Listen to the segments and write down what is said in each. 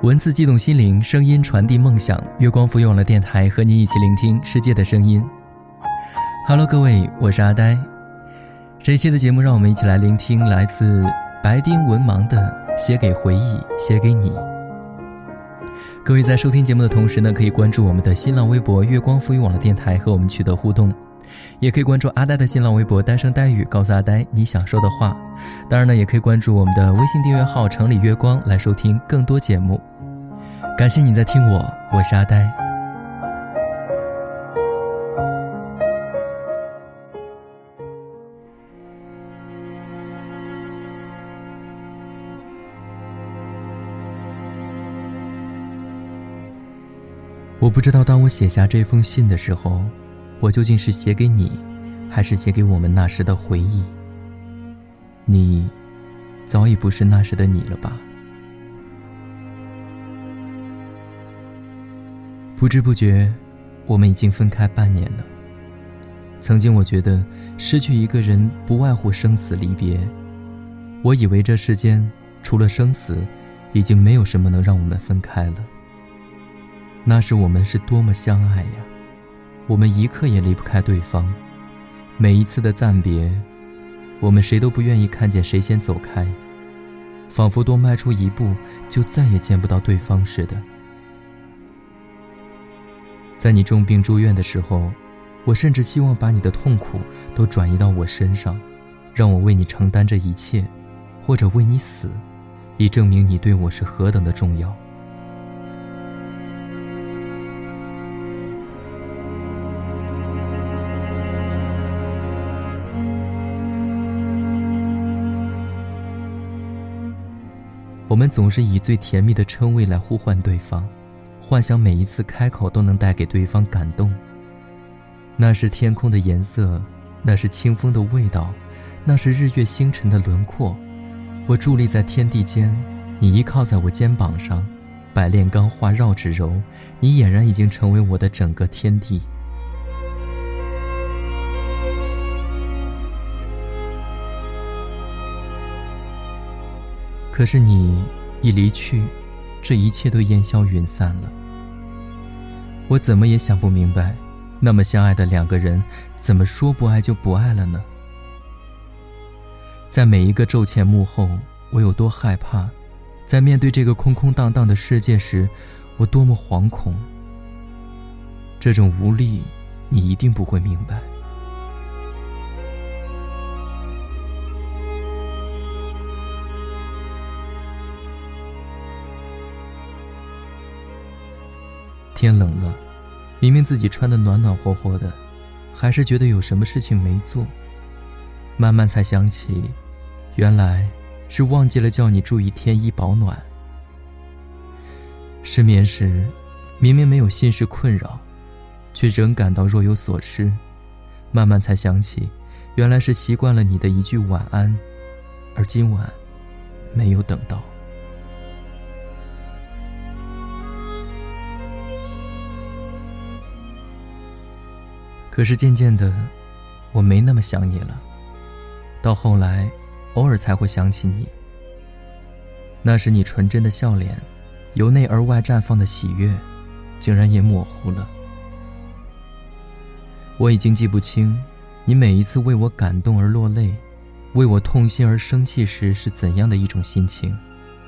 文字激动心灵，声音传递梦想。月光浮网络电台和你一起聆听世界的声音。Hello， 各位，我是阿呆。这一期的节目，让我们一起来聆听来自白丁文盲的《写给回忆，写给你》。各位在收听节目的同时呢，可以关注我们的新浪微博月光浮网络电台和我们取得互动，也可以关注阿呆的新浪微博呆声呆语，告诉阿呆你想说的话。当然呢，也可以关注我们的微信订阅号城里月光来收听更多节目。感谢你在听我是阿呆。我不知道当我写下这封信的时候，我究竟是写给你，还是写给我们那时的回忆。你早已不是那时的你了吧。不知不觉我们已经分开半年了。曾经我觉得失去一个人不外乎生死离别，我以为这世间除了生死已经没有什么能让我们分开了。那时我们是多么相爱呀，我们一刻也离不开对方。每一次的暂别，我们谁都不愿意看见谁先走开，仿佛多迈出一步就再也见不到对方似的。在你重病住院的时候，我甚至希望把你的痛苦都转移到我身上，让我为你承担这一切，或者为你死，以证明你对我是何等的重要。我们总是以最甜蜜的称谓来呼唤对方，幻想每一次开口都能带给对方感动。那是天空的颜色，那是清风的味道，那是日月星辰的轮廓。我伫立在天地间，你依靠在我肩膀上，百炼钢化绕指柔，你俨然已经成为我的整个天地。可是你一离去，这一切都烟消云散了。我怎么也想不明白，那么相爱的两个人，怎么说不爱就不爱了呢？在每一个昼前幕后，我有多害怕；在面对这个空空荡荡的世界时，我多么惶恐。这种无力，你一定不会明白。天冷了，明明自己穿得暖暖和和的，还是觉得有什么事情没做。慢慢才想起，原来是忘记了叫你注意添衣保暖。失眠时，明明没有心事困扰，却仍感到若有所失。慢慢才想起，原来是习惯了你的一句晚安，而今晚没有等到。可是渐渐的，我没那么想你了。到后来，偶尔才会想起你。那时你纯真的笑脸，由内而外绽放的喜悦，竟然也模糊了。我已经记不清，你每一次为我感动而落泪，为我痛心而生气时是怎样的一种心情。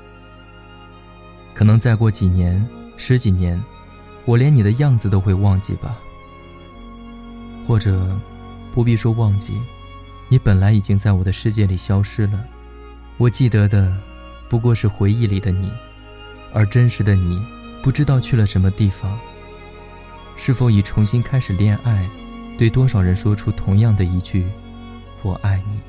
可能再过几年、十几年，我连你的样子都会忘记吧。或者不必说忘记，你本来已经在我的世界里消失了。我记得的不过是回忆里的你，而真实的你不知道去了什么地方。是否已重新开始恋爱，对多少人说出同样的一句我爱你。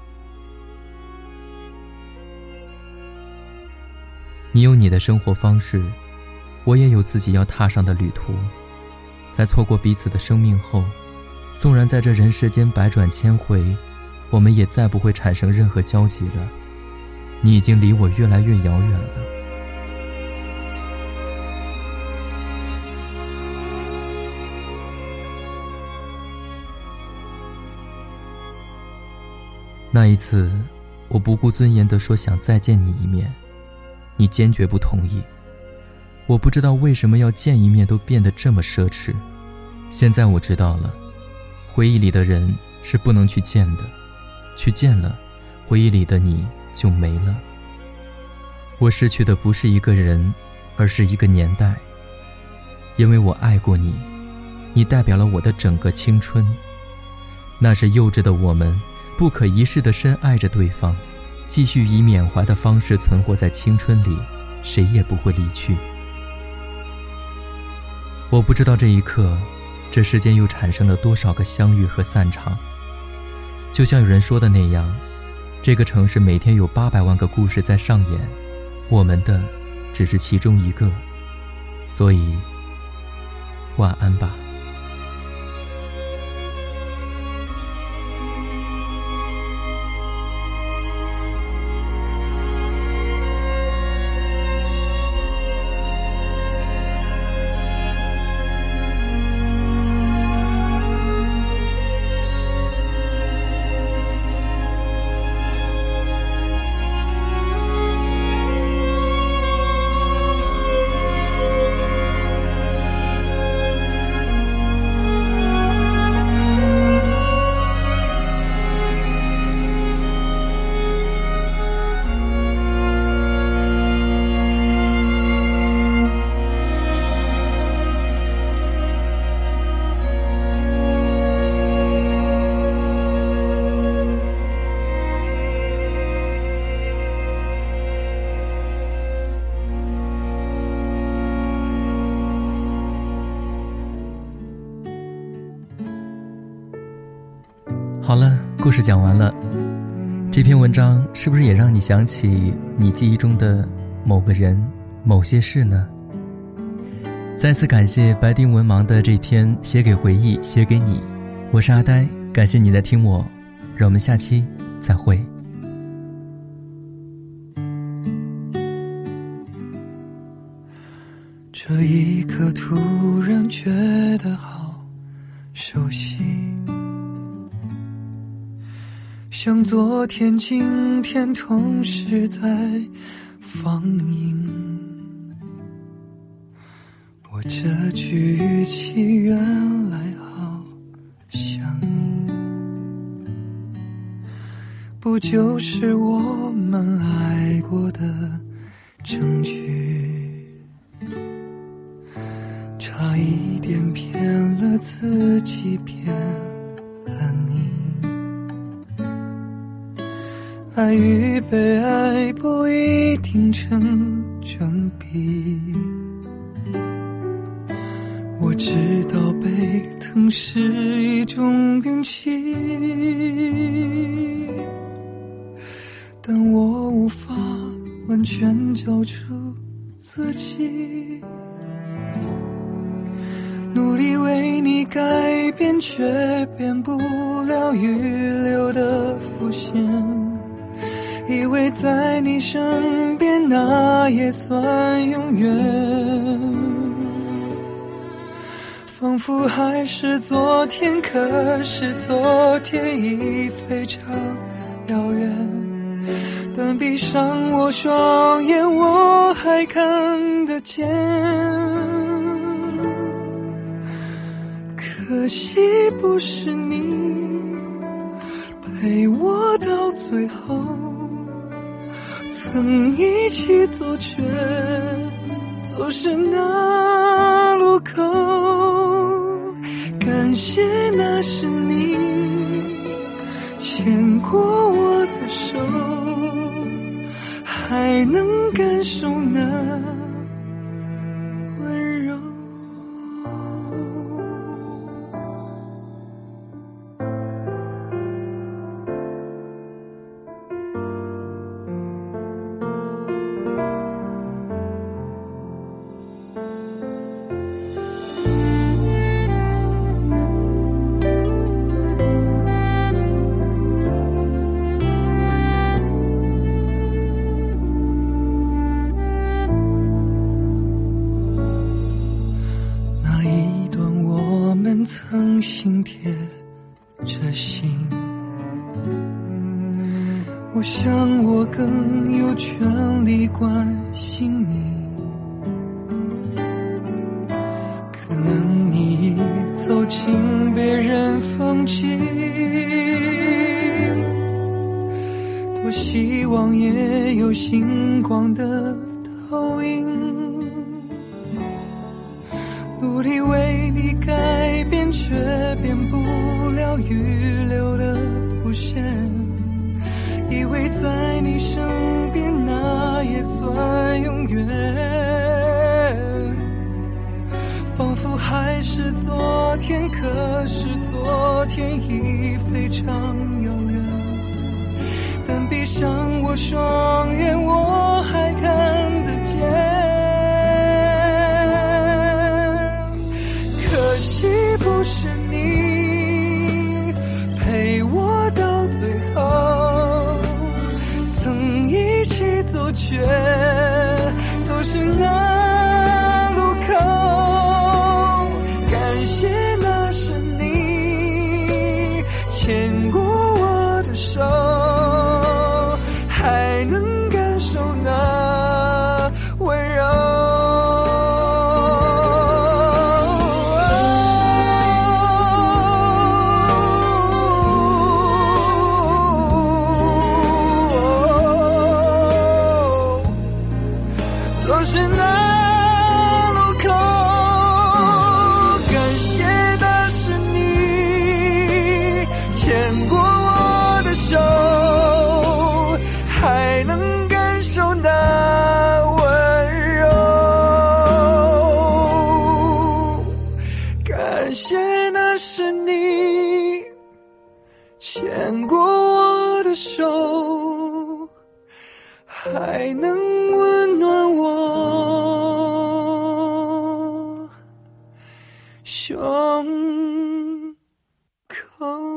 你有你的生活方式，我也有自己要踏上的旅途。在错过彼此的生命后，纵然在这人世间百转千回，我们也再不会产生任何交集了。你已经离我越来越遥远了。那一次，我不顾尊严地说想再见你一面，你坚决不同意。 我不知道为什么要见一面都变得这么奢侈。现在我知道了，回忆里的人是不能去见的，去见了，回忆里的你就没了。我失去的不是一个人，而是一个年代。因为我爱过你，你代表了我的整个青春。那是幼稚的我们，不可一世地深爱着对方，继续以缅怀的方式存活在青春里，谁也不会离去。我不知道这一刻，这世间又产生了多少个相遇和散场。就像有人说的那样，这个城市每天有800万个故事在上演，我们的只是其中一个。所以晚安吧。好了，故事讲完了。这篇文章是不是也让你想起你记忆中的某个人、某些事呢？再次感谢白丁文盲的这篇写给回忆，写给你。我是阿呆，感谢你在听我，让我们下期再会。 这一刻突然觉得好熟悉，像昨天今天同时在放映。我这句语气原来好像你，不就是我们爱过的证据？差一点骗了自己，骗了你。爱与被爱不一定成正比，我知道被疼是一种运气，但我无法完全交出自己，努力为你改变，却变不了预留的伏线，以为在你身边那也算永远，仿佛还是昨天，可是昨天已非常遥远，但闭上我双眼我还看得见，可惜不是你陪我到最后，曾一起走却走失那路口，感谢那是你牵过我的手，还能感受那温柔。曾心贴着心，我想我更有权利关心你， 有希望也有星光的投影，努力为你改变，却变不了预留的伏线，以为在你身边那也算永远，仿佛还是昨天，可是昨天已非常遥远，但闭上我双眼，我还看得见。可惜不是你陪我到最后，曾一起走却走失那路口，感谢那是你牵过我的手，还能感受那温柔。总是那路口，感谢的是你牵过我的手，还能感受那温柔，感谢那是你牵过我的手，还能温暖我胸口。